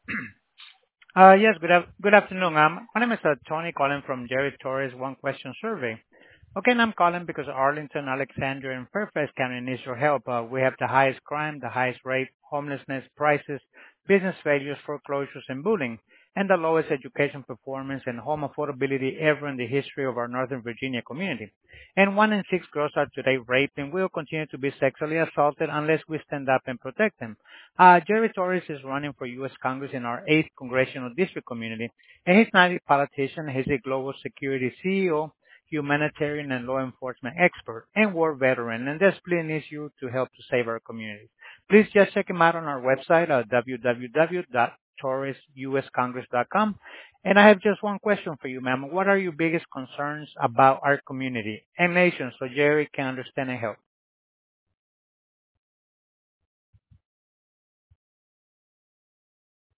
Yes, good afternoon. My name is Tony calling from Jerry Torres One Question Survey. Okay, and I'm calling because Arlington, Alexandria, and Fairfax County needs your help. We have the highest crime, the highest rate, homelessness, prices, business failures, foreclosures, and bullying, and the lowest education performance and home affordability ever in the history of our Northern Virginia community. And 1 in 6 girls are today raped and will continue to be sexually assaulted unless we stand up and protect them. Jerry Torres is running for U.S. Congress in our 8th congressional district community, and he's not a politician. He's a global security CEO, humanitarian and law enforcement expert, and war veteran, and desperately needs you to help to save our communities. Please just check him out on our website at www.torresuscongress.com. And I have just one question for you, ma'am. What are your biggest concerns about our community and nation so Jerry can understand and help?